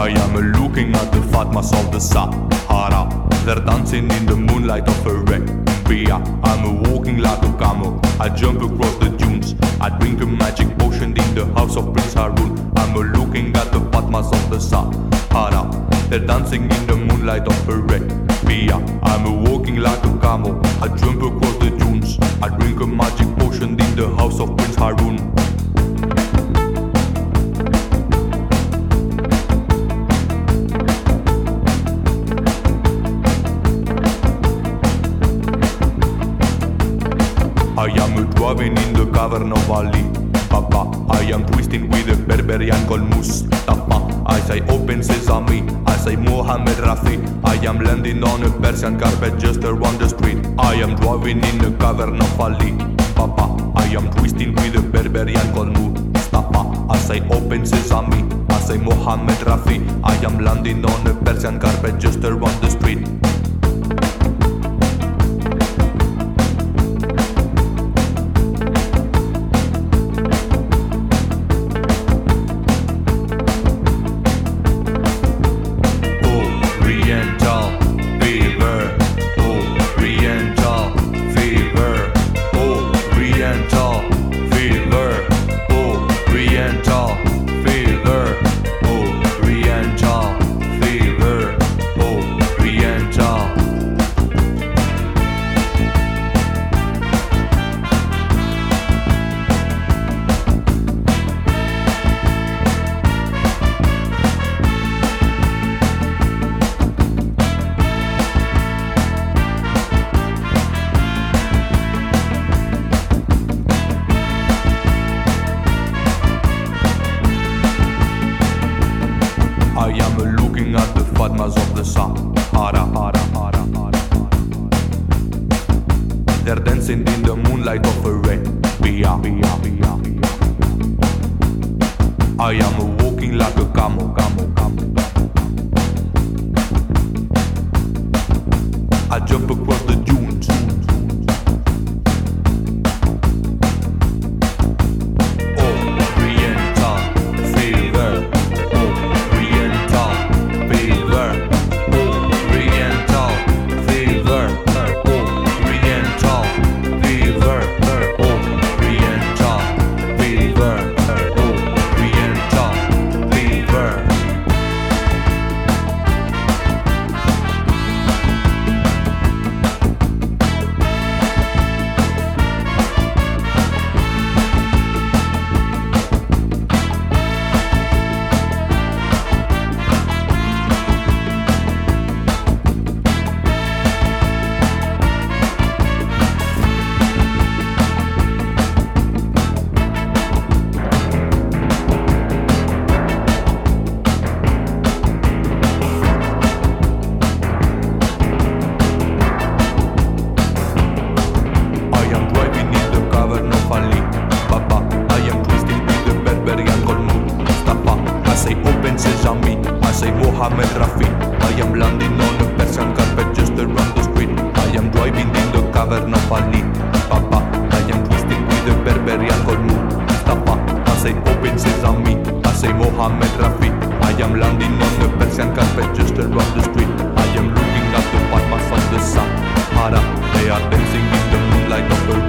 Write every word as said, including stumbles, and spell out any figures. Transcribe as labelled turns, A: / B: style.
A: I am looking at the Fatmas of the Sahara. They're dancing in the moonlight of Arabia. I'm walking like a camel, I jump across the dunes. I drink a magic potion in the house of Prince Harun. I'm looking at the Fatmas of the Sahara. They're dancing in the moonlight of Arabia. I'm walking like a camel, I jump across the dunes. I drink a magic potion in the house of Prince Harun. I am driving in the cavern of Ali Baba. I am twisting with a Berberian called Mustafa. I say open sesame, I say Mohammed Rafi. I am landing on a Persian carpet just around the street. I am driving in the cavern of Ali Baba. I am twisting with a Berberian called Mustafa. I say open sesame, I say Mohammed Rafi. I am landing on a Persian carpet just around the street. I am looking at the Fatmas of the Sahara. They're dancing in the moonlight of Arabia. I am walking like a camel, camel, camel. I jump across the dunes. I say Mohammed Rafi. I am landing on a Persian carpet just around the street. I am driving in the cavern of Ali Baba. I am twisting with a Berberian called Mustafa. I say open sesame, I say Mohammed Rafi. I am landing on a Persian carpet just around the street. I am looking at the Fatmas of the Sahara. They are dancing in the moonlight of the